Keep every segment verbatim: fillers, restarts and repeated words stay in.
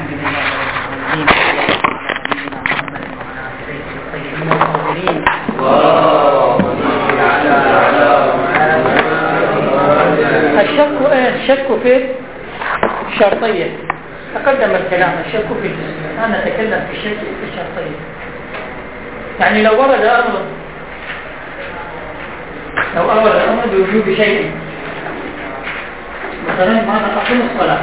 الحمد لله رب العالمين وعلى نبينا محمد وعلى آله الطيبين الطاهرين. الشك الشك في الشرطية تقدم الكلام. الشك في الجزء، أنا أتكلم في الشك في الشرطية. يعني لو ورد أمر لو ورد أمر بوجوب شيء، مثلا ماذا أقيم الصلاة،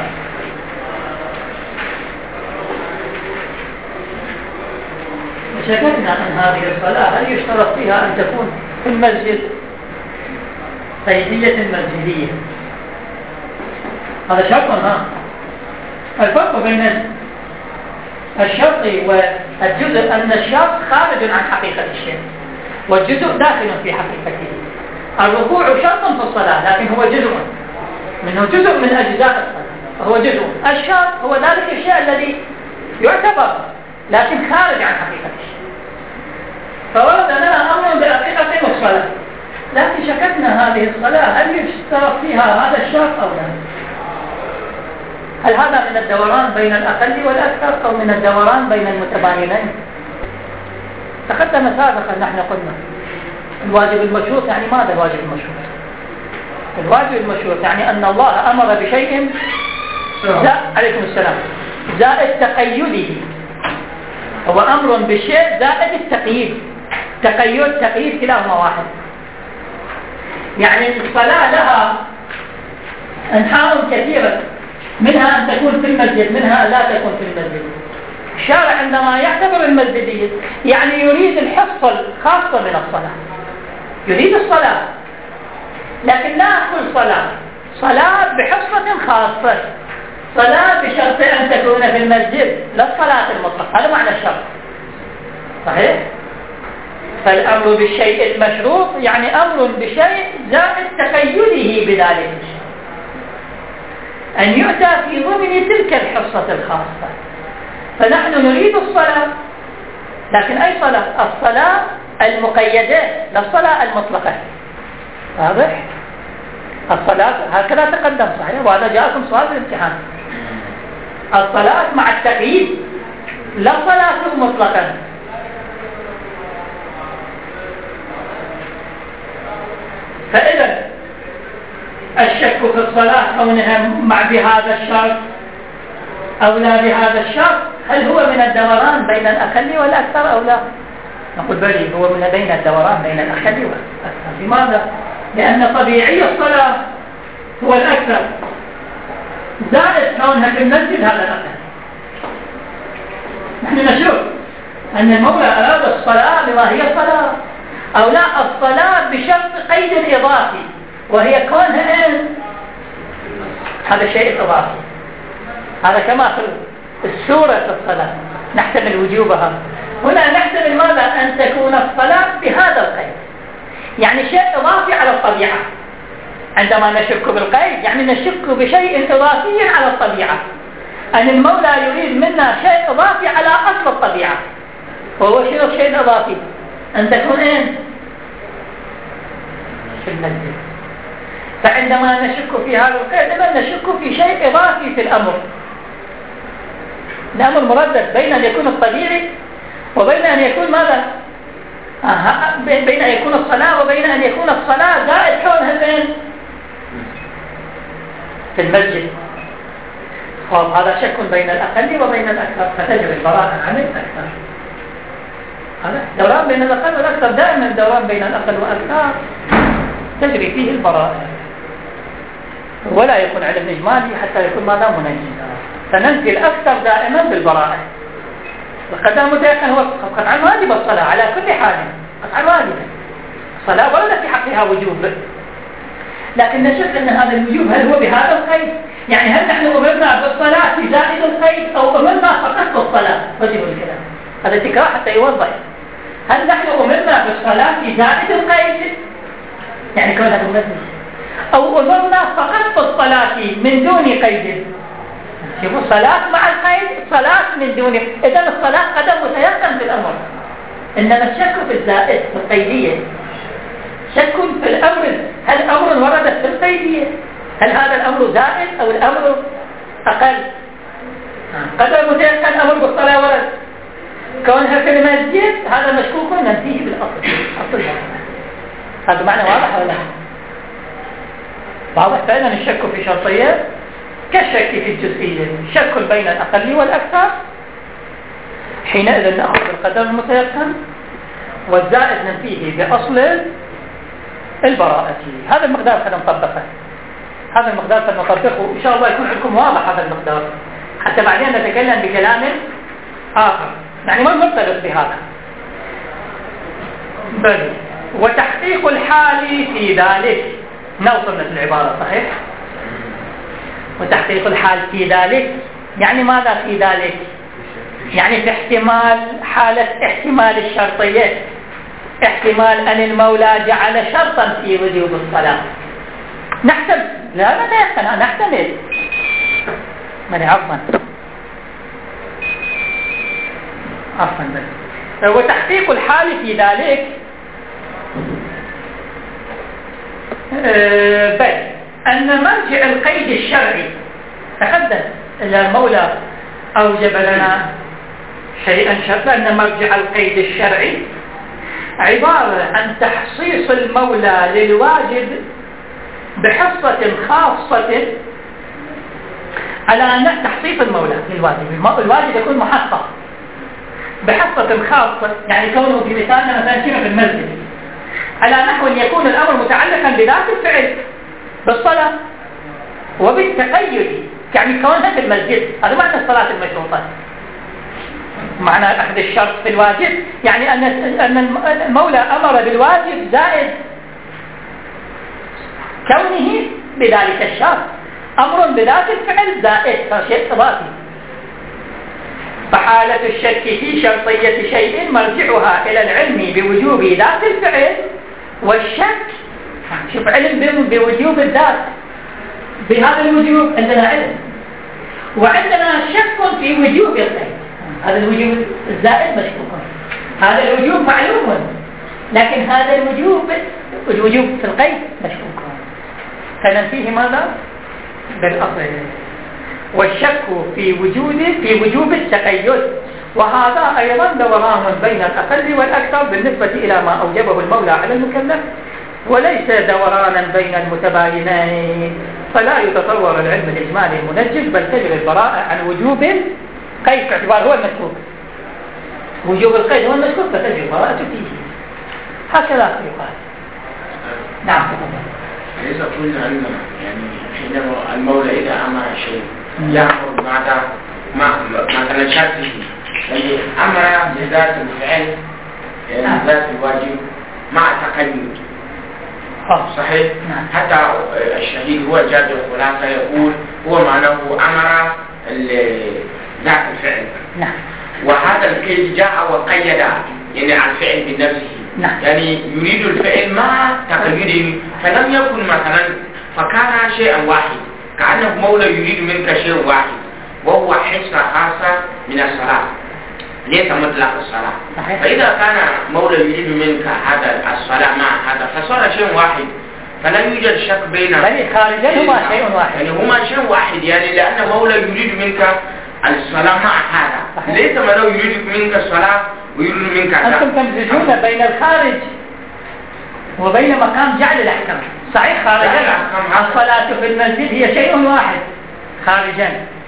وشككنا أن هذه الصلاة هل يشترط فيها أن تكون في المسجد قيدية مسجدية؟ هذا شرط. ها الفرق بين الشرط والجزء أن الشرط خارج عن حقيقة الشيء والجزء داخل في حقيقته. الركوع شرط في الصلاة لكن هو جزء منه، جزء من أجزاء الصلاة، هو جزء. الشرط هو ذلك الشيء الذي يعتبر لكن خارج عن حقيقة الشيء. فورد لنا أمر بحقيقة الصلاة، لكن شككنا هذه الصلاة هل يشترط فيها هذا الشرط أو لا؟ هل هذا من الدوران بين الأقل والأكثر أو من الدوران بين المتباينين؟ تقدم سابقا نحن قلنا الواجب المشروط. يعني ماذا الواجب المشروط؟ الواجب المشروط يعني أن الله أمر بشيء زائد عليكم السلام زائد تقيده. هو أمر بالشيء زائد التقييد. تقيد تقييد كلاهما واحد. يعني الصلاة لها أنحاء كثيرة، منها أن تكون في المسجد، منها أن لا تكون في المسجد. الشارع عندما يعتبر المسجدية يعني يريد الحصة الخاصة من الصلاة، يريد الصلاة لكن لا كل صلاة، صلاة بحصة خاصة، صلاة بشرط أن تكون في المسجد، لا الصلاة المطلقة. هذا معنى الشرط، صحيح؟ فالأمر بالشيء المشروط يعني أمر بشيء زائد تقيده بذلك الشيء، أن يؤتى في ضمن تلك الحصة الخاصة. فنحن نريد الصلاة، لكن أي صلاة؟ الصلاة المقيدة لا الصلاة المطلقة. واضح؟ الصلاة هكذا تقدم، صحيح؟ وهذا جاءكم سؤال في الامتحان. الصلاة مع التقييد لا صلاة مطلقا. فإذا الشك في الصلاة كونها مع بهذا الشرط أو لا بهذا الشرط، هل هو من الدوران بين الأقل والأكثر أو لا؟ نقول بلي هو من بين الدوران بين الأقل والأكثر. لماذا؟ لأن طبيعي الصلاة هو الأكثر، زائد كونها في المسجد هذا الأقل. نحن نشوف أن المولى أراد الصلاة بما هي الصلاة، أو لا الصلاة بشرط قيد إضافي وهي كونها إيه؟ هذا شيء إضافي. هذا كما في السورة في الصلاة نحتمل وجوبها، هنا نحتمل ماذا؟ أن تكون الصلاة بهذا القيد، يعني شيء إضافي على الطبيعة. عندما نشك بالقيد يعني نشك بشيء إضافي على الطبيعة، أن المولى يريد منا شيء إضافي على أصل الطبيعة. وهو شيء شيء إضافي أن تكون إيه؟ في المسجد. فعندما نشك في هذا القيد إذا نشك في شيء إضافي في الأمر. الأمر مردد بين أن يكون الطبيعي وبين أن يكون ماذا؟ آه بين أن يكون الصلاة وبين أن يكون الصلاة زائد كونها بين في المسجد. هذا شك بين الأقل وبين الأكثر، فتجري البراءة عن الأكثر. هذا دوران بين الأقل والأكثر، دائما دوران بين الأقل والأكثر تجري فيه البراءة، ولا يكون علم إجمالي حتى يكون ماذا منجزا. فننفي الأكثر دائما بالبراءة. والقدام متيقن هو قطعا واجب الصلاة على كل حال، قطعا واجبة الصلاة ورد في حقها وجوب، لكن نشك أن هذا الوجوب هل هو بهذا القيد؟ يعني هل نحن أمرنا بالصلاة في زائد القيد أو أمرنا فقط بالصلاة؟ وجب الكلام هذا تكرار حتى يوضح. هل نحن أمرنا بالصلاة في زائد القيد يعني كونها في المسجد، أو أمرنا فقط بالصلاة من دون قيد؟ شوفوا الصلاة مع القيد، صلاة من دون. إذن الصلاة قدم متيقن في الأمر، إنما الشك في الزائد في القيدية. شك في الأمر، هل أمر وردت في القيدية؟ هل هذا الأمر زائد أو الأمر أقل؟ قدر المتيقن أمر بالصلاة ورد، كونها في المسجد هذا مشكوك ننفيه بالأصل. أصل هذا معنى واضح ولا لا؟ واضح. فإذا الشك في شرطية كالشك في الجزئية، شك بين الأقل والأكثر، حينئذ نأخذ القدر المتيقن والزائد ننفيه بأصل البراءة. هذا المقدار سنطبقه، هذا المقدار سنطبقه إن شاء الله يكون عندكم واضح هذا المقدار، حتى بعدين نتكلم بكلام آخر يعني ما مرتبط بهذا. بل وتحقيق الحال في ذلك، نوصل مثل العبارة صحيح؟ وتحقيق الحال في ذلك يعني ماذا في ذلك؟ يعني في احتمال حالة احتمال الشرطية، احتمال أن المولى جعل شرطا في وجوب الصلاة. نحتمل، لا ما تيقن، نحتمل من عفوا عفوا بل وتحقيق الحال في ذلك أه بل أن مرجع القيد الشرعي تحدث إلى المولى أوجب لنا شيئا شرطا، أن مرجع القيد الشرعي عبارة عن تحصيص المولى للواجب بحصة خاصة، على أن تحصيص المولى للواجب، الواجب يكون محصص بحصة خاصة، يعني كونه في مثالنا مثلا كنا في المسجد، على نحو أن يكون الأمر متعلقا بذات الفعل بالصلاة وبالتقيد، يعني كونها في المسجد. هذا معنى الصلاة المشروطة، معنى أخذ الشرط في الواجب، يعني أن أن المولى أمر بالواجب زائد كونه بذلك الشرط، أمر بذات الفعل زائد شيء إضافي. فحالة الشك في شرطية شيء مرجعها إلى العلم بوجوب ذات الفعل، والشك شوف علم بوجوب الذات، بهذا الوجوب عندنا علم، وعندنا شك في وجوب القيد، هذا الوجوب الزائد مشكوك، هذا الوجوب معلوم، لكن هذا الوجوب الوجوب في القيد مشكوك، فننفيه ماذا؟ بالأصل. والشك في وجود في وجوب التقيد، وهذا أيضا دوران بين الأقل والأكثر بالنسبة إلى ما أوجبه المولى على المكلف، وليس دورانا بين المتباينين، فلا يتصور العلم الإجمالي المنجز، بل تجري البراءة عن وجوب القيد باعتبار هو المشكوك، وجوب القيد هو المشكوك فتجري البراءة فيه، هكذا يقال. نعم. ليس كل علم يعني حينما المولى إذا أمر شيء يأمر ماذا ما مثلا شرطه، يعني أمر بذات الفعل يعني ذات الواجب مع تقيد صحيح. حتى الشهيد هو جاد الخلاصة يقول هو معناه أمر ذات الفعل، وهذا القيد جاء وقيد يعني على الفعل بنفسه، يعني يريد الفعل مع تقييده، فلم يكن مثلا فكان شيئا واحد، كأنه مولى يريد منك شيء واحد وهو حصة خاصة من الصلاة ليس مطلق الصلاة. فإذا كان مولى يريد منك هذا الصلاة مع هذا فصار شيء واحد، فلا يوجد شك بين يعني خارجين هما شيء واحد، يعني هما شيء واحد، يعني لأن مولى يريد منك الصلاة مع هذا، ليس مولى يريد منك الصلاة ويريد منك هذا. أنتم تمزجون بين الخارج وبين مقام جعل الأحكام. صحيح خارجا الصلاة في المسجد هي شيء واحد خارجا،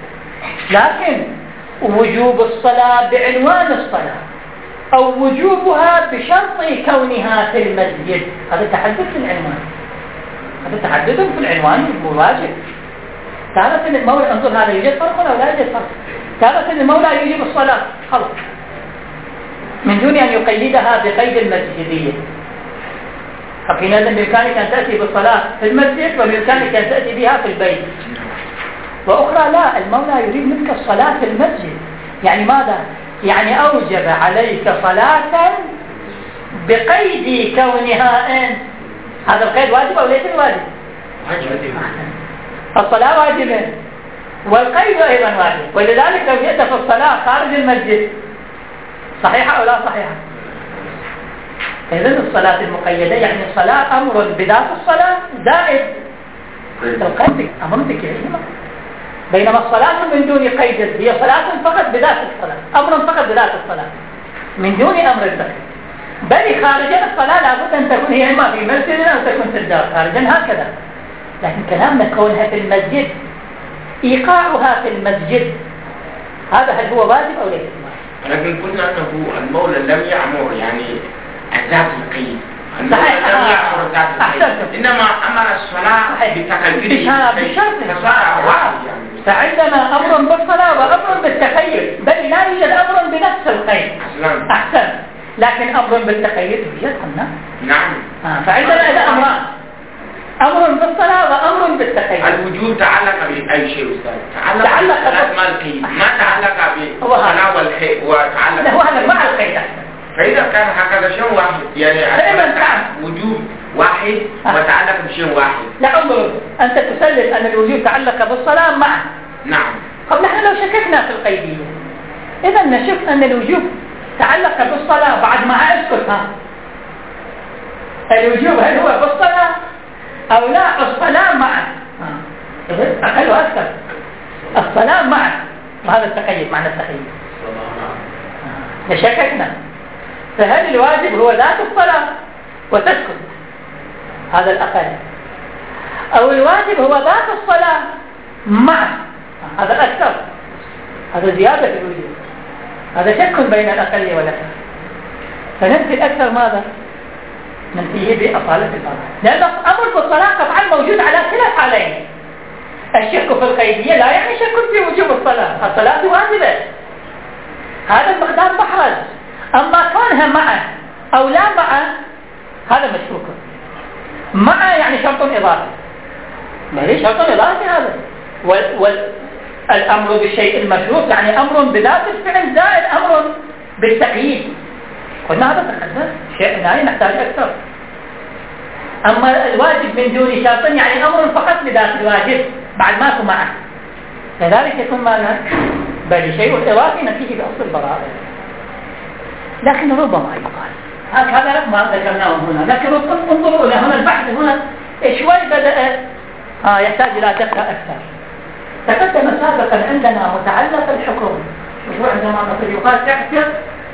لكن وجوب الصلاة بعنوان الصلاة أو وجوبها بشرط كونها في المسجد، هذا تحدث في العنوان، هذا تحدث في العنوان واجب. تارة المولى انظر هذا يوجد فرق أو لا يوجد فرق، تارة المولى يجيب الصلاة خلص من دون أن يقيدها بقيد المسجدية، فحينئذ بإمكانك أن تأتي بالصلاة في المسجد وبإمكانك أن تأتي بها في البيت. وأخرى لا، المولى يريد منك الصلاة في المسجد، يعني ماذا؟ يعني أوجب عليك صلاة بقيد كونها إن هذا القيد واجب أو ليس واجب؟ واجب. الصلاة واجبة والقيد أيضا واجب، ولذلك لو جئت في الصلاة خارج المسجد صحيحة أو لا صحيحة؟ إذن الصلاة المقيدة يعني الصلاة أمر بذات الصلاة زائد القيد أمر ذكرهما، بينما الصلاة من دون قيد هي صلاة فقط بذات الصلاة، أمر فقط بذات الصلاة من دون أمر البقي. بل خارجا الصلاة لابد أن تكون هي إما في مسجد أو تكون في الدار خارجا هكذا. لكن كلامنا كونها في المسجد، إيقاعها في المسجد، هذا هل هو واجب أو ليس؟ لكن قلنا أنه المولى لم يأمر يعني ذات القيد، صحيح. لم يأمر ذات القيد، إنما أمر الصلاة بتقييده بشرط كصلاة واحد يعني. فعندنا أمر بالصلاة وأمر بالتقييد، بل لا يوجد أمر بنفس القيد. أحسن. لكن أمر بالتقييد يوجد قلنا. نعم. آه. فعندنا إذا أمران، أمر بالصلاة وأمر بالتقييد. الوجود تعلق بأي شيء أستاذ؟ تعلق بالصلاة القيد، ما تعلق بالصلاة والقيد وتعلق. لا هو هذا مع القيد. فإذا كان هكذا شيء واحد يعني وجود واحد وتعلق بشيء واحد. لا انظر، أنت تسلم أن الوجود تعلق بالصلاة معه. نعم. طب نحن لو شككنا في القيدية، إذا نشك أن الوجود تعلق بالصلاة بعد ما اسكت ها. الوجوب هل هو بالصلاة أو لا؟ الصلاة معه. أقل وأكثر الصلاة معه، وهذا التقييد معنى التقييد. نشككنا، فهل الواجب هو ذات الصلاة وتسكت، هذا الأقل، أو الواجب هو ذات الصلاة معه، هذا الأكثر، هذا زيادة في الوجود، هذا شك بين الأقل والأكثر. فننفي الأكثر ماذا؟ ننفيه بأصالة الأمر، لأن أمر بالصلاة قطعا موجود على كلا الحالين. الشك في القيدية لا يعني شك في وجوب الصلاة، الصلاة واجبة، هذا المقدار محرز. أما كونها معه أو لا معه هذا مشكوك. معه يعني شرط إضافي، ما هي شرط إضافي هذا. والأمر بالشيء المشروط يعني أمر بذات الفعل زائد أمر بالتقييد. قلنا هذا تقدم شيء ثاني نحتاج أكثر. أما الواجب من دون شرط يعني أمر فقط بذات الواجب بعد ما يكون معه، لذلك يكون ماذا؟ بل شيء إضافي نفيه بأصل البراءة. لكن ربما يقال هكذا ما ذكرناه هنا، لكن انظروا إلى هنا البحث هنا شوي بدأ آه يحتاج إلى دقة أكثر. تقدم سابقا عندنا متعلق الحكم، مشروع عندما نقول يقال اعتق،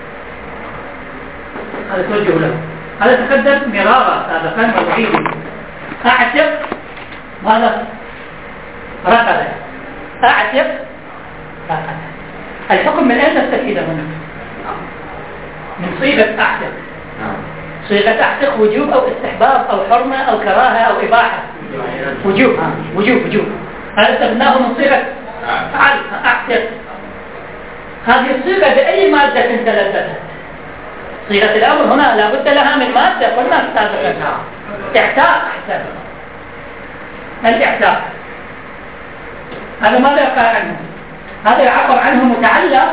هذا توجه له، هذا تقدم مرارا سابقا وعيد. اعتق ماذا؟ رقبة، اعتق رقبة. الحكم من أين نستفيده هنا؟ من صيغة أعتق. صيغة أعتق وجوب أو استحباب أو حرمة أو كراهة أو إباحة. وجوب ها. وجوب وجوب هذا استخدمناه من صيغة فعل أعتق. هذه الصيغة بأي مادة تلذذت؟ صيغة الأمر هنا لابد لها من مادة، قلنا سابقا اعتاق. أحسن. الاعتاق هذا ماذا يقال عنه؟ هذا يعبر عنه متعلق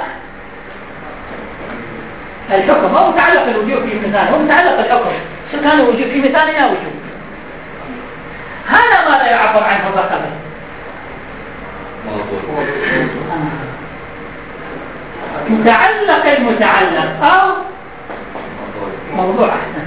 الحكم، هو متعلق الوجوب في مثال، هو متعلق الحكم. شو كان الوجوب في مثالنا وجوب؟ هذا ماذا يعبر عنه الرقبة؟ متعلق المتعلق أو موضوع. أحسن.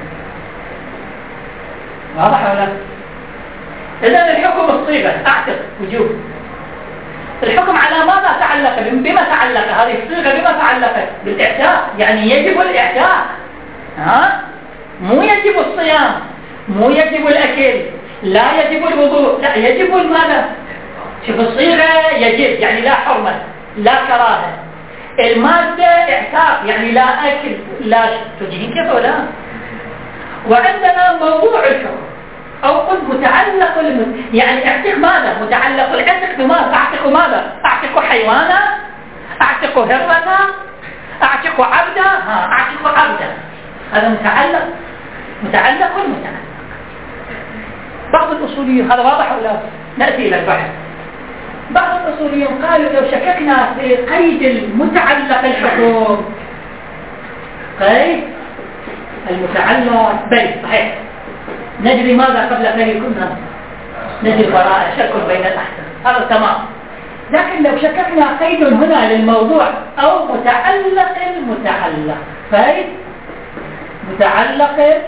واضح ولا؟ إذن الحكم الصيغة أعتق وجوب. الحكم على ماذا تعلق؟ بما تعلق هذه الصيغة؟ بما تعلقت؟ بالإعتاق، يعني يجب الإعتاق، ها؟ مو يجب الصيام، مو يجب الأكل، لا يجب الوضوء، لا يجب الماذا؟ شوف الصيغة يجب يعني لا حرمة لا كراهة، المادة إعتاق يعني لا أكل لا تجهين كيف ولا؟ وعندنا موضوع الحكم أو قلت متعلق الم... يعني اعتق ماذا؟ متعلق العتق بماذا؟ أعتق ماذا؟ أعتق حيوانا؟ أعتق هرة؟ أعتق عبدا؟ ها أعتق عبدا. هذا متعلق متعلق المتعلق. بعض الأصوليين هذا واضح ولا؟ نأتي إلى البحث. بعض الأصوليين قالوا لو شككنا في قيد المتعلق الحكم، قيد المتعلق بل صحيح نجري ماذا قبل قليل كنا نجري براءة، شك بين الأحكام، هذا تمام. لكن لو شككنا قيد هنا للموضوع أو متعلق المتعلق، قيد متعلق،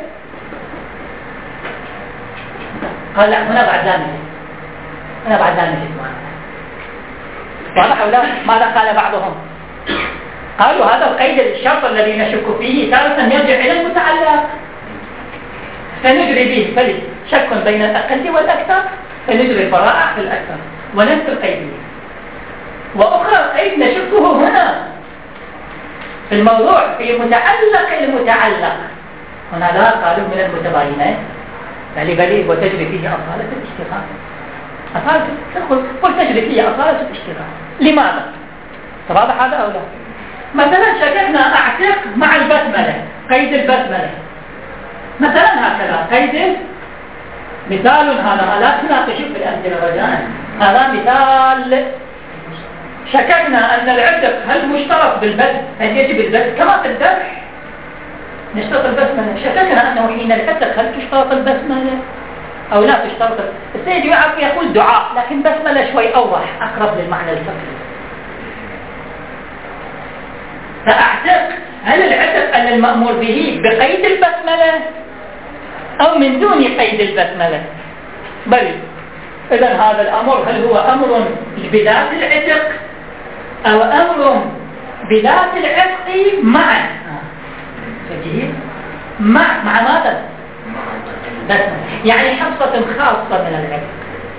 قال لا هنا بعد لا نجد، هنا بعد لا نجد معنا. واضح أو لا؟ ماذا قال بعضهم؟ قالوا هذا القيد الشرط الذي نشك فيه تارة يرجع إلى المتعلق فنجري به فلي شك بين الأقل والأكثر فنجري البراءة في الأكثر ونفس القيد. وأخرى القيد نشكه هنا في الموضوع في متعلق المتعلق، هنا لا قالوا من المتباينات بل بل وتجري فيه أصالة الاشتغال. أصالة تدخل قل تجري فيه أصالة الاشتغال. لماذا؟ واضح هذا أو لا؟ مثلا شككنا أعتق مع البسملة قيد البسملة مثلا هكذا قيد مثال هذا لا تناقشوا في الأمثلة رجاء. هذا مثال شككنا أن العتق هل مشترط بالبث هل يجب البث كما في الذبح نشترط البسملة. شككنا أنه حين العتق هل تشترط البسملة أو لا تشترط. السيد يعرف يقول دعاء لكن بسملة شوي أوضح أقرب للمعنى الفقهي. فأعتق هل العتق أن المأمور به بقيد البسملة أو من دون قيد البسملة؟ بل إذن هذا الأمر هل هو أمر بذات العتق أو أمر بذات العتق مع مع مع ماذا؟ بسملة يعني حصة خاصة من العتق.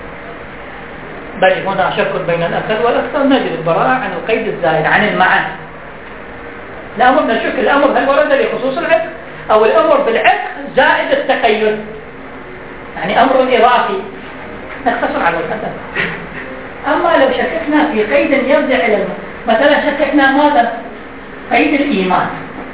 بل هنا شك بين الأقل والأكثر نجد البراءة عن القيد الزائد عن المعنى. الأمر نشك الأمر هل ورد لخصوص العتق أو الأمر بالعتق زائد التقيد يعني أمر إضافي نختصر على الأسف. أما لو شككنا في قيد يرجع إلى الم... مثلا شككنا ماذا؟ قيد الإيمان.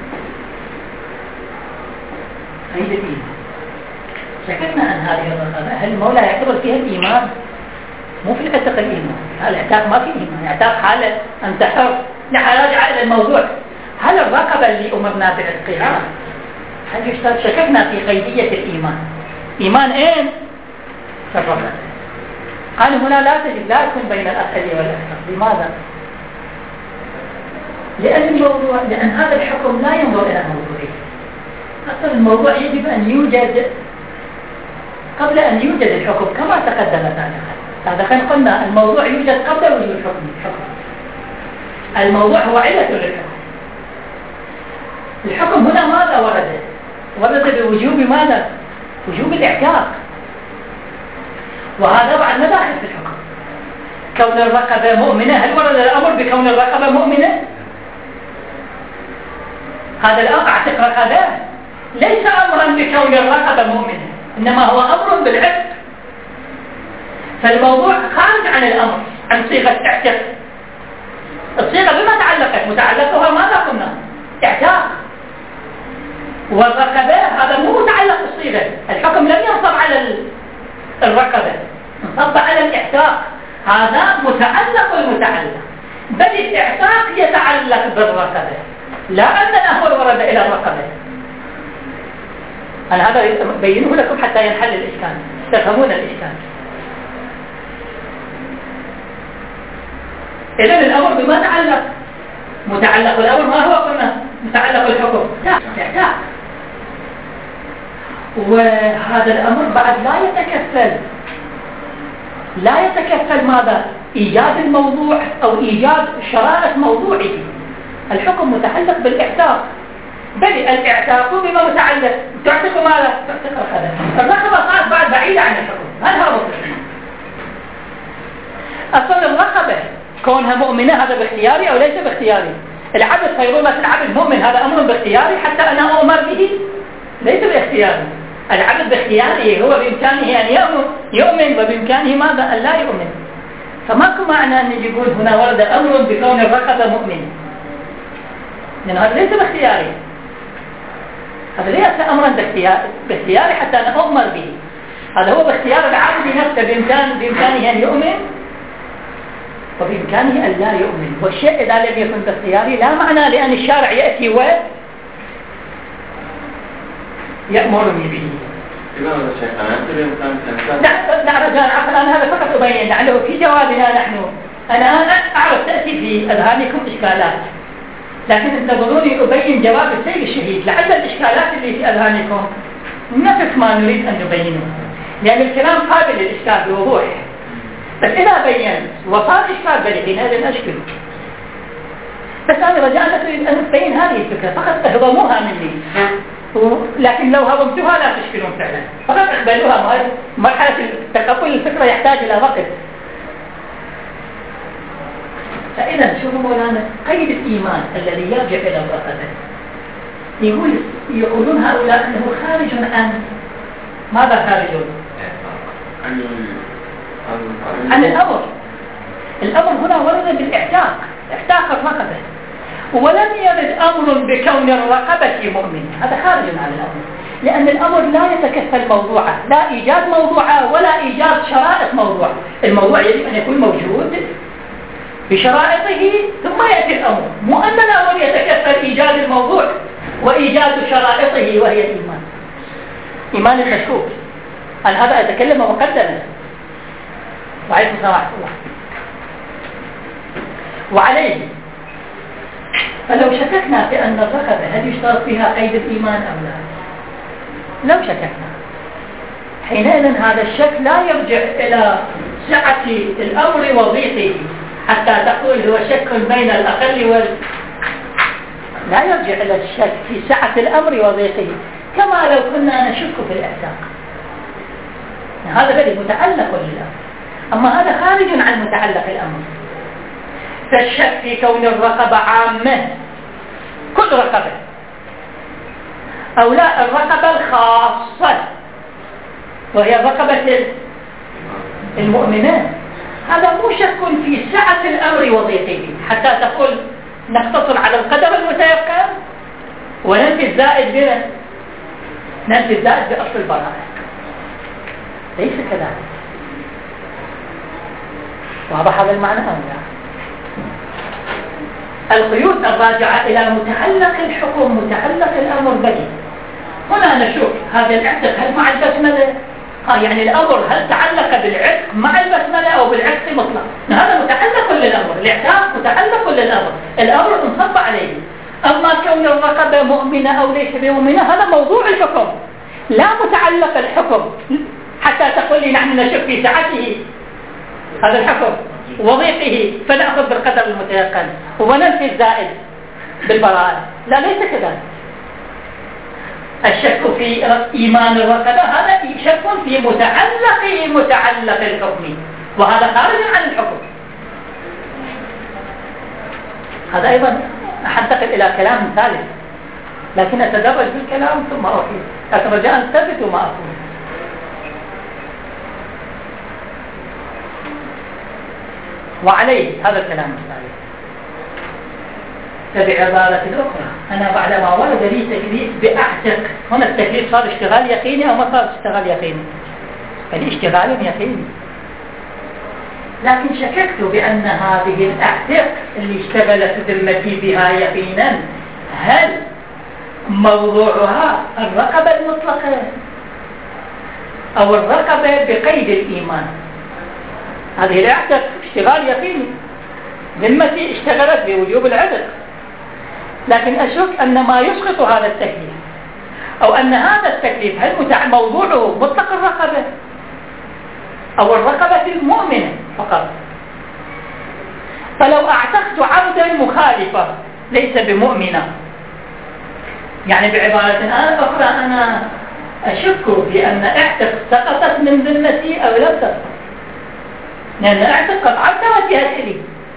قيد الإيمان شككنا أن هذه الرقبة هل المولى يعتبر فيها الإيمان؟ مو في العتق الإيمان. الاعتاق ما في إيمان. الاعتاق حالة أنت حر. نرجع إلى الموضوع هل الرقبة اللي أمرنا بعتقها هل يشترط؟ شككنا في قيدية الإيمان. إيمان إيه؟ في الرقبة. قال هنا لا تجد لا يكون بين الأقل والأكثر. لماذا؟ لأن الموضوع لأن هذا الحكم لا ينظر إلى موضوعه. أصلا الموضوع يجب أن يوجد قبل أن يوجد الحكم كما تقدم سابقا. هذا كان قلنا الموضوع يوجد قبل وجود الحكم. الحكم الموضوع هو علة للحكم. الحكم هنا ماذا ورد؟ ورد بوجوب ماذا؟ وجوب الاعتاق. وهذا بعد ما داخل في الحكم. كون الرقبة مؤمنة هل ورد الأمر بكون الرقبة مؤمنة؟ هذا الأمر اعتق رقبة ليس أمرا بكون الرقبة مؤمنة إنما هو أمر بالعتق. فالموضوع خارج عن الأمر عن صيغة اعتق. الصيغة بما تعلقت متعلقها ماذا قلنا؟ اعتاق. والرقبة هذا مو متعلق بالصيغة. الحكم لم ينصب على الرقبة انصب على الاعتاق. هذا متعلق المتعلق بل الاعتاق يتعلق بالرقبة لا أن الأمر ورد إلى الرقبة. أنا هذا بينه لكم حتى ينحل الإشكال تفهمون الإشكال. إذن الأمر بما تعلق متعلق الأمر ما هو قلنا متعلق الحكم لا اعتاق. وهذا الأمر بعد لا يتكفل لا يتكفل ماذا؟ إيجاد الموضوع أو إيجاد شرائط موضوعه. الحكم متعلق بالإعتاق بل الاعتاق بما متعلق تعتق ماذا؟ تعتق الرقبة. الرقبة صارت بعد بعيدة عن الحكم. هل هذا أصلا الرقبة كونها مؤمنة هذا باختياري أو ليس باختياري؟ العبد صيرورة العبد مؤمن هذا أمر باختياري حتى أنا أؤمر به ليس باختياري. العبد باختياره هو بإمكانه أن يؤمن يؤمن وبإمكانه ماذا؟ أن لا يؤمن. فماكو معنى أن يقول هنا ورد أمر بكون الرقبة مؤمنة لأن هذا ليس باختياري. هذا ليس أمرا باختياري حتى أنا أؤمر به. هذا هو باختيار العبد نفسه بإمكان بإمكانه أن يؤمن وبإمكانه أن لا يؤمن. والشيء إذا لم يكن باختياري لا معنى لأن الشارع يأتي و يأمرني به. لا لا رجال عفوا أنا هذا فقط أبين لعله في جوابنا نحن أنا أعرف تأتي في أذهانكم إشكالات لكن انتظروني أبين جواب السيد الشهيد لعل الإشكالات اللي في أذهانكم نفس ما نريد أن نبينه لأن الكلام قابل للإشكال بوضوح. بس إذا بينت وصار إشكال بلي حينئذ أشكل. بس أنا رجاء أريد أن أبين هذه الفكرة، فقط اهضموها مني، لكن لو هضمتوها لا تشكلون فعلا، فقط اقبلوها. مرحلة تقبل الفكرة يحتاج إلى وقت. فإذا شوفوا مولانا قيد الإيمان الذي يرجع إلى الرقبة، يقول يقولون هؤلاء أنه خارج عن ماذا؟ خارج عن عن الأمر. الأمر هنا ورد بالإعتاق، اعتاق الرقبة، ولم يرد أمر بكون الرقبة مؤمن، هذا خارج عن الأمر، لأن الأمر لا يتكفل موضوعه، لا إيجاد موضوعه ولا إيجاد شرائط موضوع. الموضوع يجب أن يكون موجود بشرائطه ثم يأتي الأمر، مو أن الأمر يتكفل إيجاد الموضوع وإيجاد شرائطه وهي الإيمان، إيمان المشكوك. أنا هذا أتكلم مقدما. وعليكم السلام ورحمة الله. وعليه فلو شككنا في أن الرقبة هل يشترط فيها قيد الإيمان أم لا، لو شككنا حينئذ هذا الشك لا يرجع إلى سعة الأمر وضيقه حتى تقول هو شك بين الأقل وال لا يرجع إلى الشك في سعة الأمر وضيقه، كما لو كنا نشك في الإعتاق. هذا بدي متعلق للأمر، أما هذا خارج عن متعلق الأمر. فالشك في كون الرقبة عامة، كل رقبة، أو لا الرقبة الخاصة وهي الرقبة المؤمنات، هذا مو شك في سعة الأمر وضيقه حتى تقول نقتصر على القدر المتيقن وننفي الزائد بنا ننفي الزائد بأصل البراءة. ليس كذلك. واضح هذا المعنى أم لا؟ القيود الراجعة إلى متعلق الحكم متعلق الأمر بدي. هنا نشوف هذا العتق هل مع البسملة؟ آه يعني الأمر هل تعلق بالعتق مع البسملة أو بالعتق مطلق؟ هذا متعلق للأمر، الاعتاق متعلق للأمر، الأمر انصب عليه. أما كون الرقبة مؤمنة أو ليس بمؤمنة هذا موضوع الحكم، لا متعلق الحكم حتى تقول لي نحن نشك في سعته هذا الحكم وضيقه فنأخذ بالقدر المتيقن وننفي الزائد بالبراءة. لا، ليس كذلك. الشك في إيمان الرقبة هذا شك في متعلق متعلق الحكم، وهذا خارج عن الحكم. هذا أيضا أحدث إلى كلام ثالث، لكن أتدرج بالكلام ثم أحيل، لكن رجاء أن تثبتوا ما أقول. وعليه هذا الكلام الثالث بعبارة أخرى، أنا بعدما ورد لي تكليف بأعتق، هنا التكليف صار اشتغال يقيني أو ما صار اشتغال يقيني؟ الاشتغال يقيني، لكن شككت بأن هذه الأعتق اللي اشتغلت ذمتي بها يقينا هل موضوعها الرقبة المطلقة أو الرقبة بقيد الإيمان؟ هذه الأعتق اشتغال يقيني، ذمتي اشتغلت بوجوب العتق، لكن أشك أن ما يسقط هذا التكليف أو أن هذا التكليف هل موضوعه مطلق الرقبة أو الرقبة المؤمنة فقط. فلو اعتقت عبدا مخالفا ليس بمؤمنا، يعني بعبارة أخرى أنا أشك في أن اعتق سقطت من ذمتي أو لم تسقط، لأن اعتق قطعا توجهت إلي،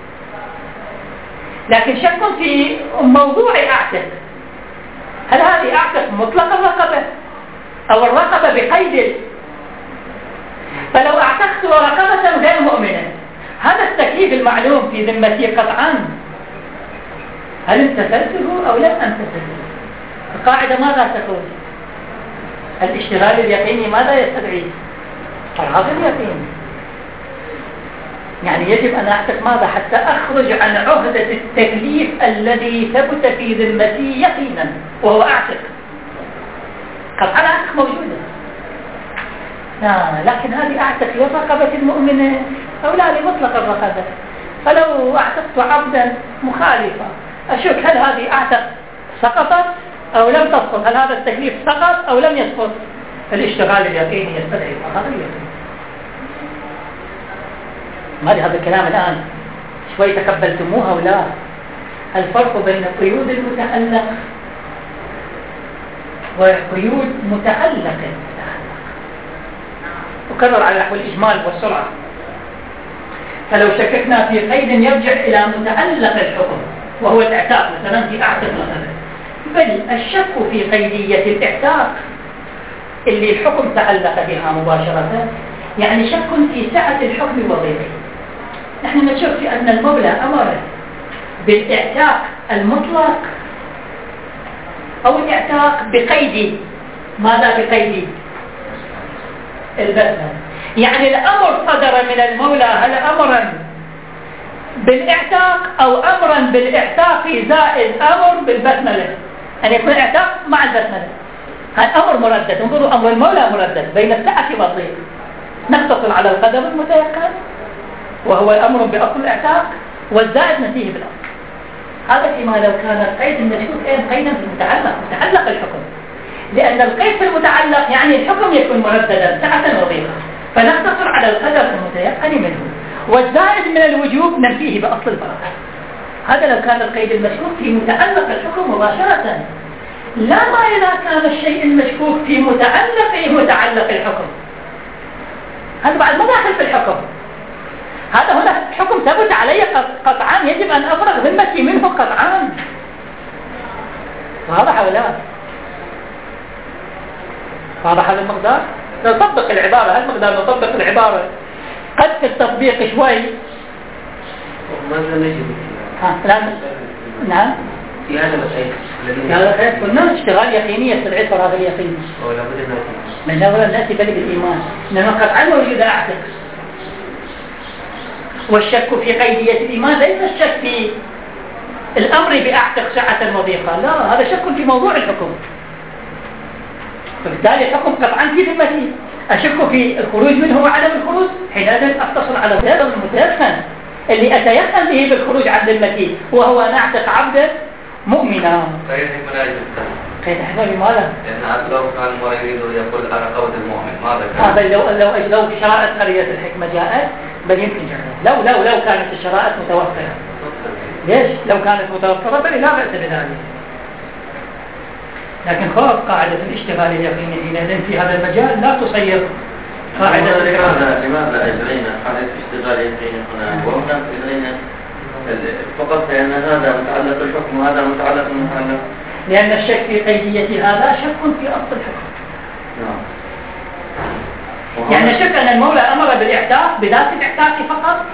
لكن شك في موضوع اعتق، هل هذه اعتق مطلق الرقبة أو الرقبة بقيد؟ فلو اعتقت رقبة غير مؤمنة هذا التكليف المعلوم في ذمتي قطعا هل امتثلته أو لم امتثله؟ القاعدة ماذا تقول؟ الاشتغال اليقيني ماذا يستدعي؟ العقل اليقيني، يعني يجب أن أعتق ماذا حتى أخرج عن عهدة التكليف الذي ثبت في ذمتي يقينا وهو أعتق. قطعا أعتق موجودة، لا، لكن هذه أعتق للرقبة المؤمنة أو لا لمطلق الرقبة. فلو أعتقت عبدا مخالفا أشك هل هذه أعتق سقطت أو لم تسقط، هل هذا التكليف سقط أو لم يسقط؟ الاشتغال اليقيني يستدعي هذا اليقين. ما هذا الكلام الآن شوي تقبلتموها ولا؟ الفرق بين قيود المتعلق وقيود متعلق المتعلق. أكرر على نحو الإجمال والسرعة. فلو شككنا في قيد يرجع إلى متعلق الحكم وهو الاعتاق مثلا في أعتق مثلا، بل الشك في قيدية الاعتاق اللي الحكم تعلق بها مباشرة يعني شك في سعة الحكم وضيقه. نحن نشك في أن المولى أمر بالاعتاق المطلق أو الاعتاق بقيد ماذا؟ بقيد البسمة. يعني الأمر صدر من المولى هل أمرا بالاعتاق أو أمرا بالاعتاق زائد أمر بالبسملة، أن يكون اعتاق مع البسملة. هذا أمر مردد. انظروا أمر المولى مردد بين السعة والضيق. نقتصر على القدر المتيقن وهو الأمر بأصل الاعتاق والزائد نتيه بالأصل. هذا فيما لو كان القيد المشكوك قيدا في المتعلق متعلق الحكم، لأن القيد في المتعلق يعني الحكم يكون مرددا سعة وضيقة، فنقتصر على القدر المتيقن منه، والزائد من الوجوب ننفيه بأصل البراءة. هذا لو كان القيد المشكوك في متعلق الحكم مباشرة، لا ما إذا كان الشيء المشكوك في متعلق متعلق الحكم. هذا بعد ما داخل في الحكم. هذا هنا حكم ثبت علي قطعان يجب أن أفرغ ذمتي منه قطعان. واضح ولا لا؟ واضح هذا المقدار؟ نطبق العبارة، هذا المقدار نطبق العبارة قد في التطبيق شوي. ماذا نجد؟ ها لا نعم. في هذا الشيء. في هذا الشيء قلنا اشتغال يقيني يستدعي فراغ اليقين. ولا بد نأتي. من لا ولا نأتي بل بالإيمان. إنما قطعا موجود أعتق. والشك في قيدية الإيمان ليس الشك في الأمر بأعتق سعة وضيقة، لا، هذا شك في موضوع الحكم. فبالتالي الحكم قطعا في ذمتي. أشك في الخروج منه وعدم الخروج، حينئذ أقتصر على الغير المتيقن اللي أتيقن به بالخروج عن ذمتي، وهو أن أعتق عبدا مؤمنا. قيد حكمة لا يجوز. قيد حكمة لماذا؟ لأن لو كان المرء يريد يقول أنا قود المؤمن ماذا كان؟ هذا لو لو لو شرائط قرية الحكمة جاءت بل يمكن جاءت. لو لو لو كانت الشرائط متوفرة. ليش؟ لو كانت متوفرة بل لا بأس بذلك. لكن خلاص قاعدة الاشتغال اليقيني حينئذ في هذا المجال لا تصير قاعدة. لماذا لماذا أجرينا قاعدة اشتغال يقيني هنا وهنا أجرينا فقط لأن هذا متعلق بالحكم وهذا متعلق بالمتعلق؟ لأن الشك في قيدية هذا شك في أصل الحكم. نعم. يعني الشك أن المولى أمر بالإعتاق بذات الإعتاق فقط.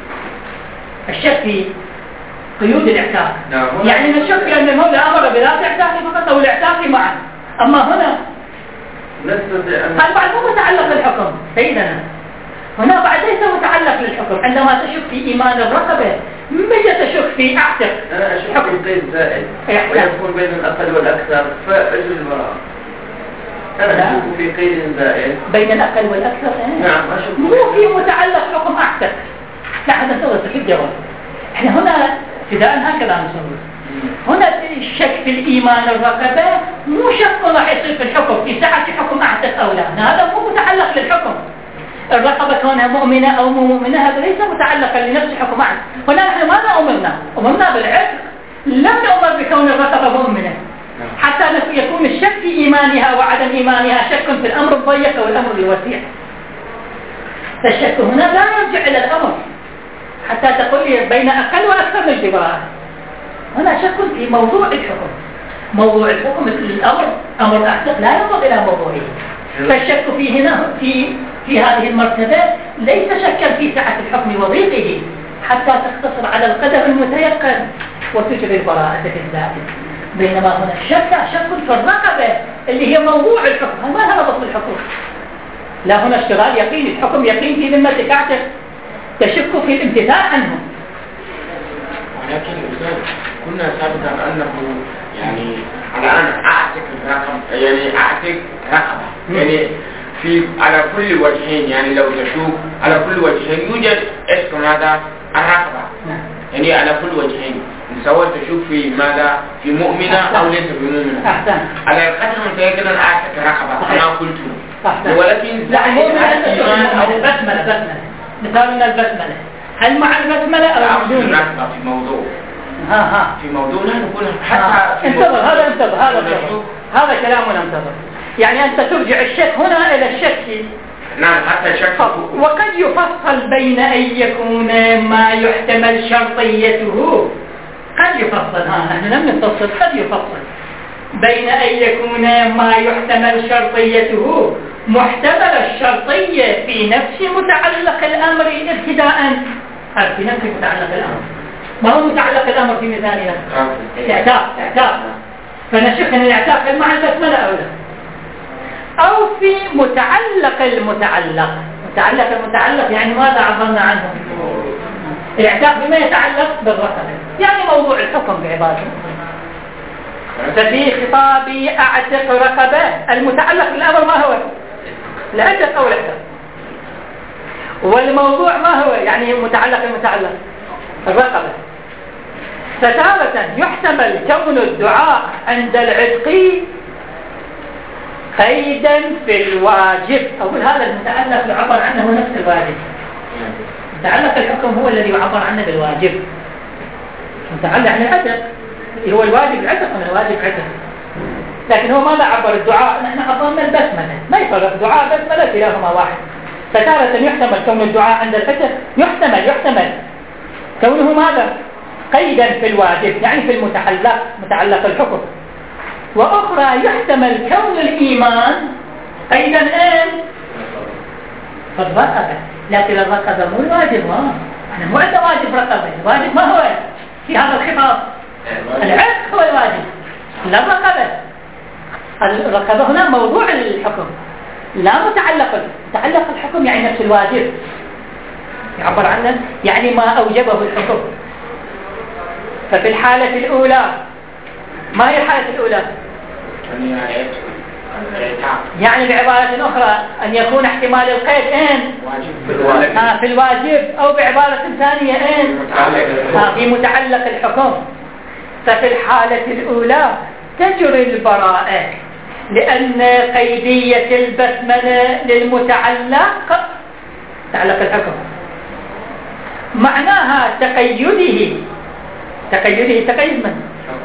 الشك في قيود الاعتاق. نعم. يعني الشك في أن المولى أمر بذات الاعتاق فقط أو الاعتاق معا. أما هنا هذا بعد مو متعلق بالحكم سيدنا. هنا بعد ليس متعلق للحكم. عندما تشك في إيمان الرقبة متى تشك في أعتق؟ أنا أشك في قيد زائد ويكون بين الأقل والأكثر فأجل البراءة. أنا أشك في قيد زائد بين الأقل والأكثر. نعم أشك. مو في متعلق حكم أعتق. لا هذا نصور في الجواب. إحنا هنا ابتداء هكذا نصور. هنا الشك في الإيمان الرقبة مو شك راح يصير في الحكم في سعة حكم أعتق أو لا. هذا مو متعلق للحكم. الرقبة كونها مؤمنة أو مو مؤمنة هذا ليس متعلقا لنفس حكم أعتق. هنا نحن ماذا أمرنا؟ أمرنا بالعتق، لم نؤمر بكون الرقبة مؤمنة حتى يكون الشك في إيمانها وعدم إيمانها شك في الأمر الضيق أو الأمر الوسيع. فالشك هنا لا يرجع إلى الأمر حتى تقول لي بين أقل وأكثر من الجبراء. هنا شك في موضوع الحكم. موضوع الحكم مثل الأمر أمر أعتق لا ينظر إلى موضوعه. فالشك في هنا في في هذه المرتبة ليس شكا في سعة الحكم وضيقه حتى تقتصر على القدر المتيقن وتجري البراءة في الزائد. بينما هنا الشك شك في الرقبة اللي هي موضوع الحكم. ما لها ربط بالحكم. لا هنا اشتغال يقين. الحكم يقين في ذمتك أعتق. تشك في الامتثال عنه. ولكن الأستاذ كنا سابقا أنه يعني الآن أعتق الرقبة يعني أعتق رقبة يعني في على كل وجهين. يعني لو تشوف على كل وجهين يوجد اسم هذا الرقبة يعني على كل وجهين سواء تشوف في ماذا في مؤمنة أو ليس بمؤمنة. على القدر المتيقن أعتق رقبة كما قلت. ولكن لا المؤمنة الإيمان أو البسملة بسملة مثال من البسملة هل مع البسملة أو بدون؟ في موضوع ها ها في موضوع لا نقول حتى انتظر هذا انتظر هذا انتظر هذا كلامنا انتظر. يعني أنت ترجع الشك هنا إلى الشك. نعم حتى شك. وقد يفصل بين أن يكون ما يحتمل شرطيته، قد يفصل، ها نحن لم نفصل، قد يفصل بين أن يكون ما يحتمل شرطيته محتمل الشرطية في نفس متعلق الأمر ابتداء. في نفس متعلق الأمر، ما هو متعلق الأمر في مثالنا؟ اعتاق اعتاق فنشك أن الاعتاق مع البسملة أو لا، أو في متعلق المتعلق. متعلق المتعلق يعني ماذا عبرنا عنه؟ الاعتاق بما يتعلق بالرقبة، يعني موضوع الحكم بعبارة. ففي خطابي أعتق رقبة، المتعلق بالأمر ما هو؟ العتق أو الاعتاق. والموضوع ما هو؟ يعني متعلق المتعلق الرقبة. فتارة يحتمل كون الدعاء عند العتق قيدا في الواجب. أقول هذا المتعلق يعبر عنه نفس الواجب. متعلق الحكم هو الذي يعبر عنه بالواجب. متعلق عن العتق هو الواجب العتق من الواجب عتق. لكن هو ماذا عبر الدعاء؟ نحن عبرنا البسملة، ما يفرق دعاء بسملة كلاهما واحد. فتارة يحتمل كون الدعاء عند العتق، يحتمل يحتمل كونه ماذا؟ قيدا في الواجب، يعني في المتعلق متعلق الحكم. وأخرى يحتمل كون الإيمان قيدا ايه؟ في الرقبة، لكن الرقبة مو الواجب. ما احنا مو عندنا واجب رقبة. الواجب ما هو في هذا الخطاب؟ العتق هو الواجب لا الرقبة. الرقبة هنا موضوع الحكم لا متعلق. متعلق الحكم يعني نفس الواجب يعبر عنه، يعني ما أوجبه الحكم. ففي الحالة الأولى ما هي الحالة الأولى؟ يعني بعبارة أخرى أن يكون احتمال القيد إن آه في الواجب، أو بعبارة ثانية إن آه في متعلق الحكم. ففي الحالة الأولى تجري البراءة، لأن قيدية البسملة للمتعلق تعلق الحكم، معناها تقيده. تقيده تقيد من؟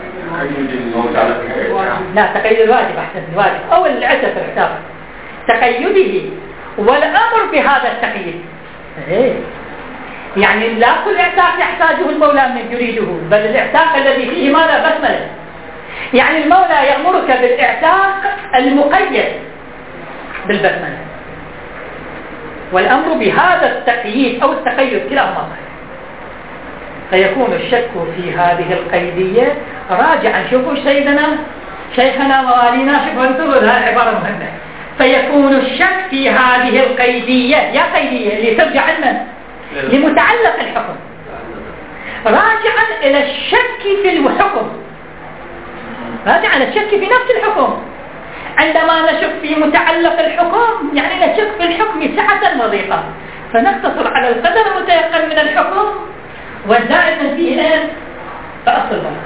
لا تقيد الواجب أحسن، الواجب أو العتق العتاق. تقيده والأمر بهذا التقييد. إيه؟ يعني لا كل اعتاق يحتاجه المولى من يريده، بل الاعتاق الذي فيه ماذا؟ بسملة. يعني المولى يأمرك بالاعتاق المقيد بالبسملة، والأمر بهذا التقييد أو التقيد كلاهما صحيح. فيكون الشك في هذه القيدية راجعا. شوفوا سيدنا شيخنا موالينا، شوفوا انتظروا هذه العبارة مهمة. فيكون الشك في هذه القيدية، يا قيدية اللي ترجع لمن؟ لمتعلق الحكم، راجعا إلى الشك في الحكم، راجعا إلى الشك في نفس الحكم. عندما نشك في متعلق الحكم يعني نشك في الحكم سعة وضيقة، فنقتصر على القدر المتيقن من الحكم والزائد فيه ايه؟ فأصل الله.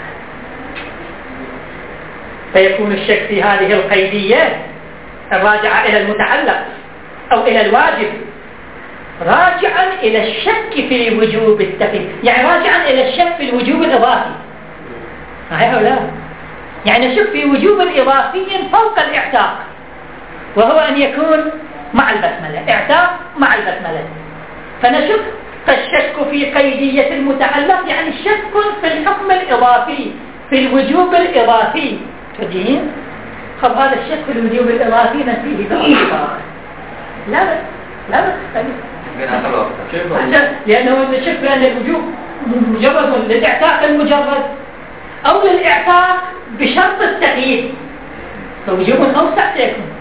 فيكون الشك في هذه القيدية الراجعة إلى المتعلق أو إلى الواجب راجعا إلى الشك في وجوب التقييد، يعني راجعا إلى الشك في الوجوب الإضافي. صحيح أو لا؟ يعني نشك في وجوب إضافي فوق الاعتاق، وهو أن يكون مع البسملة، اعتاق مع البسملة. فنشك فالشك في قيدية المتعلق يعني شك في الحكم الإضافي، في الوجوب الإضافي. تجين خب هذا الشك في الوجوب الإضافي نفيه بأخبار لا بس لا بس لأنه نشك بأن الوجوب مجرد للإعتاق المجرد أو للإعتاق بشرط التقييد، فوجوب أوسع سيكون.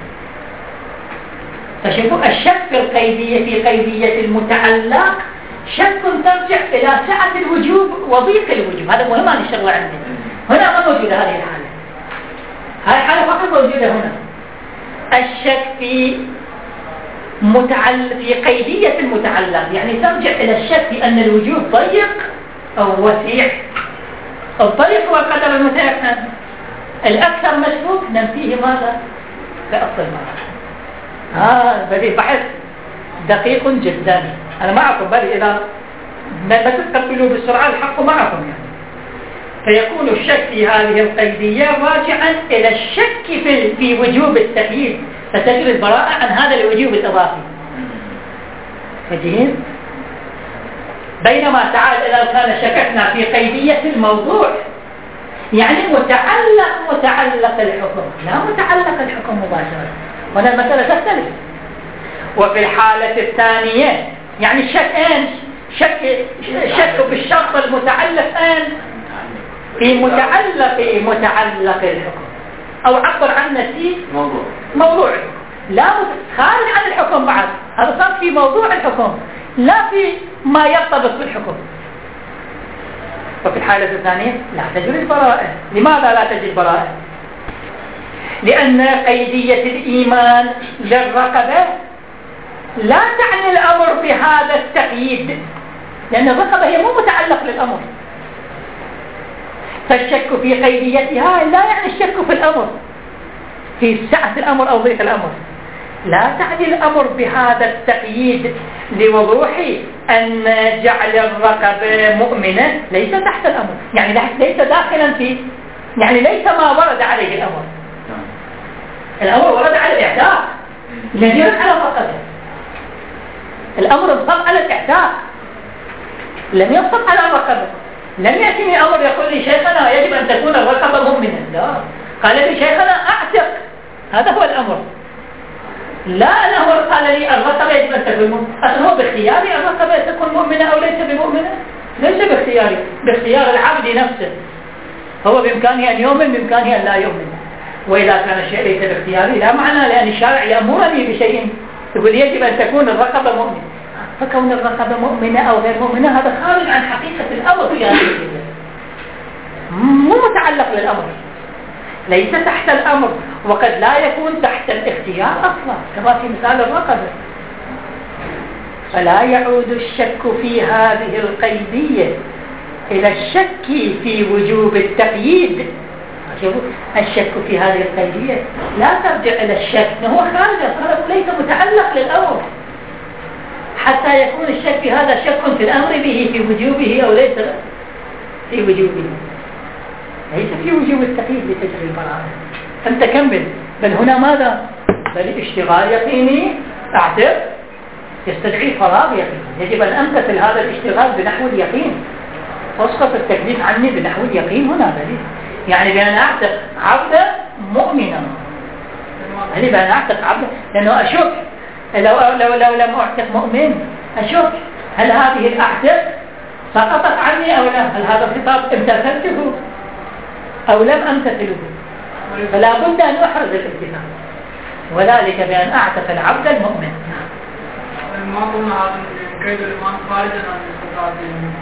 فشوفوا الشك في القيدية في قيدية المتعلق شك ترجع إلى سعة الوجوب وضيق الوجوب. هذا مهم أن الشغل عندي هنا ما موجودة هذه الحالة. هذه الحالة فقط موجودة هنا. الشك في متعلق في قيدية المتعلق يعني ترجع إلى الشك في أن الوجوب ضيق أو وسيع. الضيق هو القدر المتيقن، الأكثر مشكوك ننفيه ماذا؟ لأصل المرأة. آه بدي بحث دقيق جدا. أنا معكم بدي إذا لا تتقبلوا بسرعة الحق معكم يعني. فيكون الشك في هذه القيدية راجعا إلى الشك في, في وجوب التقييد، فتجري البراءة عن هذا الوجوب الإضافي. فجين بينما تعال إذا كان شككنا في قيدية الموضوع يعني متعلق متعلق الحكم لا متعلق الحكم مباشرة، وهنا المسألة تختلف. وفي الحالة الثانية يعني الشك أين شك شك بالشرط المتعلق أين في متعلق متعلق الحكم، أو عبر عن نفسه موضوع موضوع لا خارج عن الحكم بعد، هذا صار في موضوع الحكم لا في ما يرتبط بالحكم. وفي الحالة الثانية لا تجري البراءة. لماذا لا تجري البراءة؟ لأن قيدية الإيمان للرقبة لا تعني الأمر بهذا التقييد، لأن الرقبة هي مو متعلق للأمر، فالشك في قيديتها لا يعني الشك في الأمر في سعة الأمر أو ضيق الأمر، لا تعني الأمر بهذا التقييد لوضوح أن جعل الرقبة مؤمنة ليس تحت الأمر، يعني ليس داخلا فيه، يعني ليس ما ورد عليه الأمر. الأمر ورد على الإعتاق لم يرد على الرقبة، الأمر انصب على الإعتاق لم ينصب على الرقبة. لم يأتني أمر يقول لي شيخنا يجب أن تكون الرقبة مؤمنة، لا، قال لي شيخنا أعتق، هذا هو الأمر. لا الأمر قال لي الرقبة يجب أن تكون مؤمنة، أصلا هو باختياري الرقبة تكون مؤمنة أو ليس بمؤمنة؟ ليس باختياري، باختيار العبد نفسه، هو بإمكانه أن يؤمن بإمكانه أن لا يؤمن. وإذا كان الشيء ليس باختياري لا معنى، لأن الشارع يأمرني بشيء يقول يجب أن تكون الرقبة مؤمنة، فكون الرقبة مؤمنة أو غير مؤمنة هذا خارج عن حقيقة الأمر في هذه الكلمة، مو متعلق للأمر، ليس تحت الأمر، وقد لا يكون تحت الاختيار أصلا كما في مثال الرقبة. فلا يعود الشك في هذه القيدية إلى الشك في وجوب التقييد. الشك في هذه القيدية لا ترجع إلى الشك، هو خارج ليس متعلق للأمر، حتى يكون الشك في هذا شك في الأمر به في وجوبه أو ليس في وجوبه، ليس في وجوب التقييد لتجري البراءة. أنت كمل، بل هنا ماذا؟ بل اشتغال يقيني أعتبر يستدعي فراغ يقين، يجب أن أمتثل هذا الاشتغال بنحو اليقين، واسقط التكليف عني بنحو اليقين. هنا دليل يعني بأن أعتق عبدا مؤمنا، يعني بأن أعتق عبدا، لأنه أشك لو, لو, لو لم أعتق مؤمن أشك هل هذه الأعتق سقطت عني أو لا، هل هذا الخطاب امتثلته أو لم أمتثله، فلا بد أن أحرز الامتثال، وذلك بأن أعتق العبد المؤمن. ما قلنا هذا كيد الإيمان خارجا عن الاستطاعة.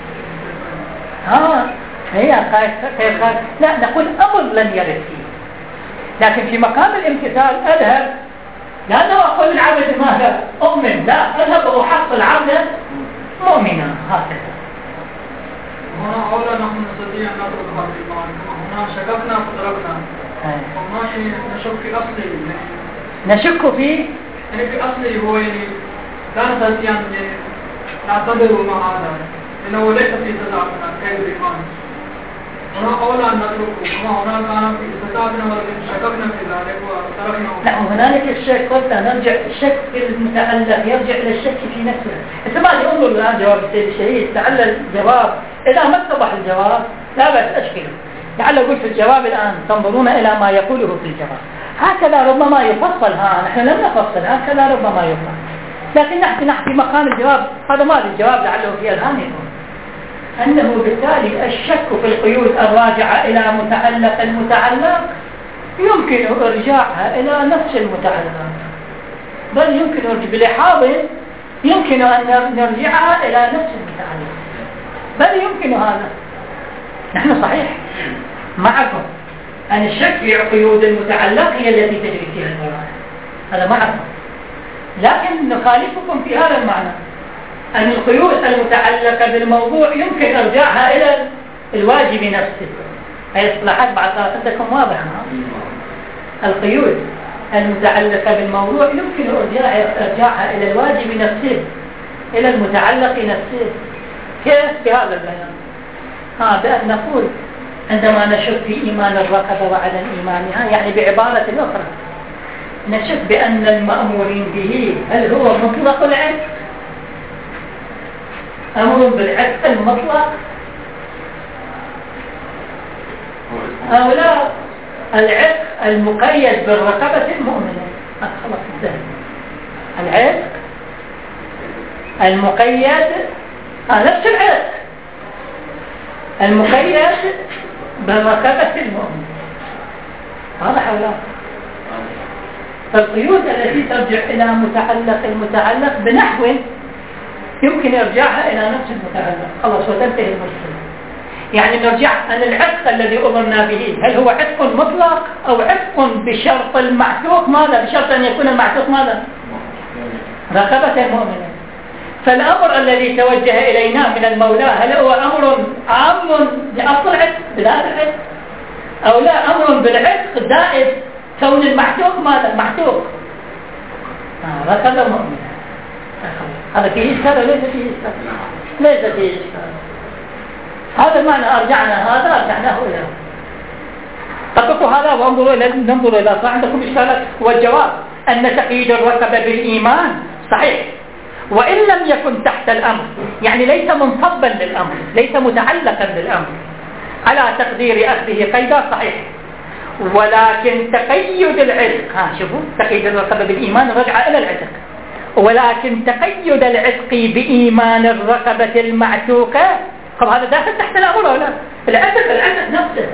ها هي خير خارج، لا نقول أمر لم يرد فيه، لكن في مقام الامتثال أذهب، لأنه أقول العبد ماذا أؤمن، لا أذهب وأحصل عبدا مؤمنا هكذا. هنا أولا نحن نستطيع أن نترك هذا الإيمان، هنا شككنا فتركنا، هنا نشك في أصله، نشك في يعني في أصله هو يعني لا نستطيع أن نعتبر مع هذا، لأنه ليس في استطاعتنا كيد الإيمان. هنا أولا أن نتركه، هنا كان في استطاعتنا ولكن شككنا في ذلك وتركنا. لا هنالك الشك، قلت نرجع الشك في المتعلق يرجع إلى الشك في نفسه. الثمانية انظر الآن جواب السيد الشهيد، لعل الجواب إذا ما اتضح الجواب لا بأس أشكله، لعل أقول في الجواب الآن تنظرون إلى ما يقوله في الجواب، هكذا ربما يفصل، ها نحن لم نفصل، هكذا ربما يفصل، لكن نحن نحن في مقام الجواب هذا ما الجواب لعله في الآن يكون أنه بالتالي الشك في القيود الراجعة إلى متعلق المتعلق يمكن إرجاعها إلى نفس المتعلق، بل يمكن إرجاع بلحاظ يمكن أن نرجعها إلى نفس المتعلق، بل يمكن هذا. نحن صحيح معكم أن الشك في قيود المتعلق هي التي تجري فيها البراءة، هذا معكم، لكن نخالفكم في هذا المعنى أن القيود المتعلقة بالموضوع يمكن إرجاعها إلى الواجب نفسه. هذه اصطلاحات بعض عندكم واضحة. القيود المتعلقة بالموضوع يمكن إرجاعها إلى الواجب نفسه، إلى المتعلق نفسه، كيف بهذا البيان؟ ها بأن نقول عندما نشك في إيمان الرقبة وعدم إيمانها، يعني بعبارة أخرى نشك بأن المأمورين به هل هو مطلق العتق، أمر بالعتق المطلق، أو لا العتق المقيد بالرقبة المؤمنة. خلاص انتهى. العتق المقيد آه نفس العتق المقيد بالرقبة المؤمنة. واضح ولا؟ فالقيود التي ترجع إلى متعلق المتعلق بنحو يمكن إرجاعها إلى نفس المتعلق، خلاص وتنتهي المشكلة. يعني نرجع أن العتق الذي أمرنا به هل هو عتق مطلق أو عتق بشرط المعتوق ماذا؟ بشرط أن يكون المعتوق ماذا؟ رقبة مؤمنة. فالأمر الذي توجه إلينا من المولى هل هو أمر عام لأصل العتق بذات العتق، أو لا أمر بالعتق زائد كون المعتوق ماذا؟ المعتوق آه رقبة مؤمنة. هذا فيه إشكال وليس فيه إشكال؟ ليس فيه إشكال. هذا المعنى أرجعنا هذا أرجعناه إلى تقطوا هذا وانظروا إلى ننظر إلى صار عندكم إشكالات. والجواب أن تقييد الرقبة بالإيمان صحيح، وإن لم يكن تحت الأمر، يعني ليس منصبا للأمر، ليس متعلقا بالأمر على تقدير أخذه قيدا صحيح، ولكن تقيد العتق ها شوفوا تقييد الرقبة بالإيمان رجع إلى العتق، ولكن تقيد العتق بإيمان الرقبة المعتوقة طب هذا داخل تحت الأمر ولا لا؟ العتق العتق نفسه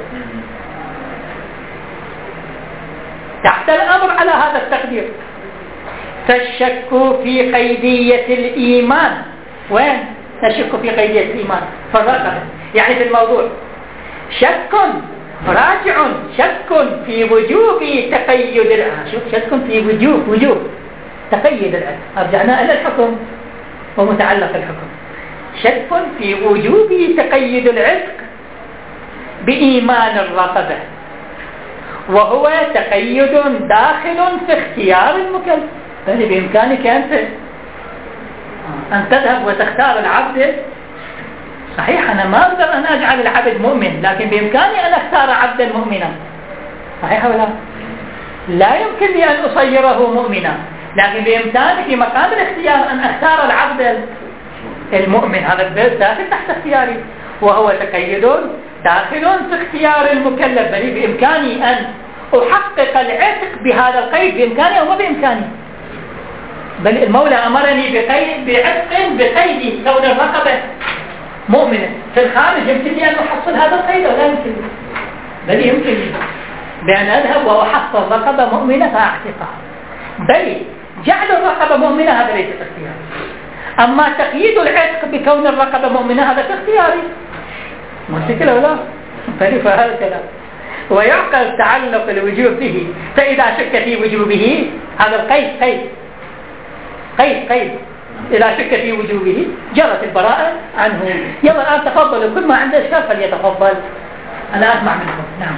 تحت الأمر على هذا التقدير. فالشك في قيدية الإيمان وين؟ الشك في قيدية الإيمان في الرقبة، يعني في الموضوع شك راجع شك في وجوب تقيد العتق. شوف شك في وجوب وجوب تقيد العتق، أرجعنا إلى الحكم ومتعلق الحكم. شك في وجوب تقيد العتق بإيمان الرقبة، وهو تقيد داخل في اختيار المكلف. يعني بإمكانك أنت أن تذهب وتختار العبد صحيح، أنا ما أقدر أن أجعل العبد مؤمن، لكن بإمكاني أن أختار عبدا مؤمنا صحيح ولا لا؟ يمكن لي أن أصيره مؤمنا، لكن بإمكاني في مقام الاختيار أن أختار العبد المؤمن. هذا البيت داخل تحت اختياري، وهو تقيد داخل في اختيار المكلف. بل بإمكاني أن أحقق العتق بهذا القيد، بإمكاني أو ما بإمكاني؟ بل المولى أمرني بقيد بعتق بقيد كون الرقبة مؤمنة. في الخارج يمكن لي أن أحصل هذا القيد ولا يمكن لي؟ بل يمكن لي بأن أذهب وأحصل رقبة مؤمنة فأعتقها. بل جعل الرقبة مؤمنة هذا ليس اختياري، أما تقييد العتق بكون الرقبة مؤمنة هذا اختياري. مشكلة ولا؟ فهذا الكلام. ويعقل تعلق الوجوب به، فإذا شك في وجوبه هذا القيد قيد قيد قيد إذا شك في وجوبه جرت البراءة عنه. يلا الآن تفضلوا، كل ما عنده إشكال فليتفضل، أنا أسمع منكم. نعم.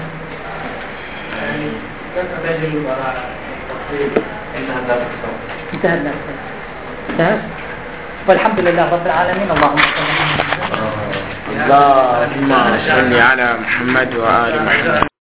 تجري البراءة انتهى الدرس. انتهى الدرس. انتهى. والحمد لله رب العالمين. اللهم صل اللهم صل على محمد وآل محمد.